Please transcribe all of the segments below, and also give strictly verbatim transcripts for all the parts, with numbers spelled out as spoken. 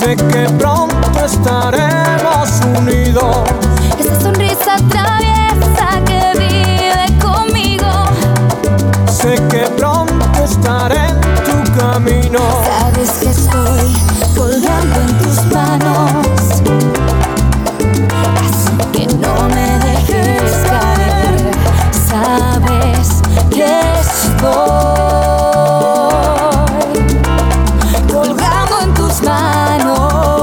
Sé que pronto estaremos unidos. Esa sonrisa traviesa que vive conmigo. Sé que pronto estaré en tu camino. Sabes que estoy colgando en tus manos, así que no me dejes caer. Sabes que estoy colgando en tus manos.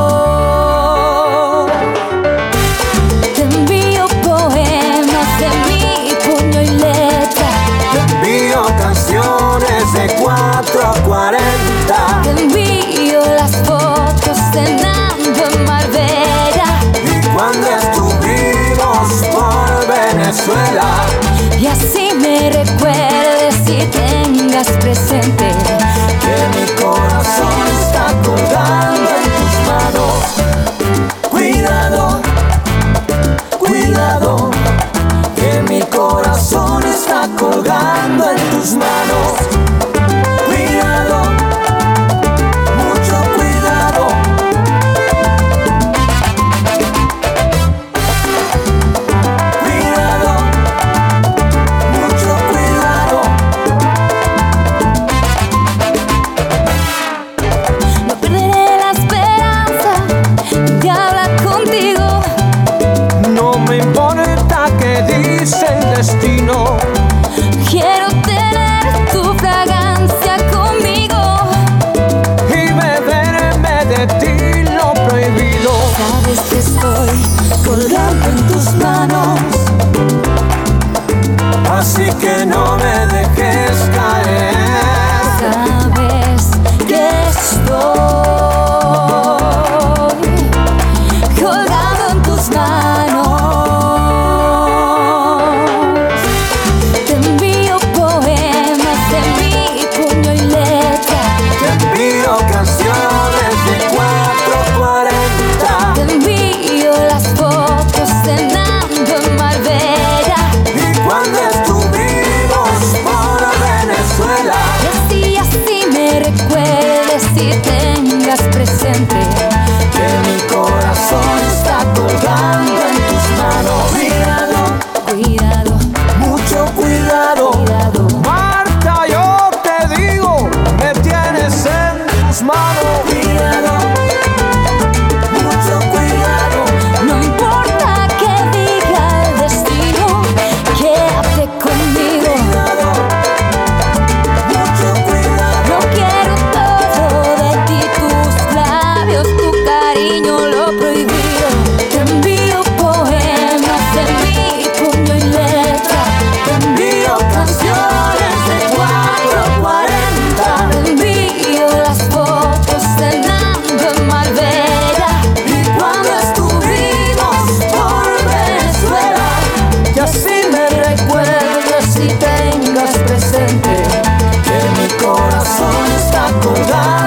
Te envío poemas de mi puño y letra. Te envío canciones de cuatro a cuarenta. Te envío las fotos cenando en Marbella. Y cuando estuvimos por Venezuela, Y así me recuerdes y tengas presente que mi corazón está colgando en tus manos. Cuidado, cuidado, que mi corazón está colgando en tus manos. Cuidado, mucho cuidado. Cuidado, mucho cuidado. no perderé la esperanza de hablar contigo. No me importa qué dice el destino. Quiero tener tu fragancia conmigo. Y beberme de ti lo prohibido. Sabes que estoy colgando en tus manos, Así que no me dejes caer. sabes que estoy colgado en tus manos. Te envío poemas de mi puño y letra. Te envío canciones de cuatro a cuarenta. Te envío las fotos cenando en Marbella. Y cuando estuvimos por Venezuela, Y así, así me recuerdes y tengas presente que mi corazón está colgando en tus manos. Cuidado, cuidado, mucho cuidado. cuidado. Marta, yo te digo, me tienes en tus manos. Cuidado, mucho cuidado. No importa que diga el destino, quédate conmigo. Cuidado, mucho cuidado. Yo quiero todo de ti, tus labios, tu cariño, lo prohibido. Te envío poemas de mi puño y letra. Te envío canciones de cuatro a cuarenta. Te envío las fotos cenando en Marbella. Y cuando estuvimos por Venezuela, Y así me recuerdes y tengas presente que mi corazón está colgando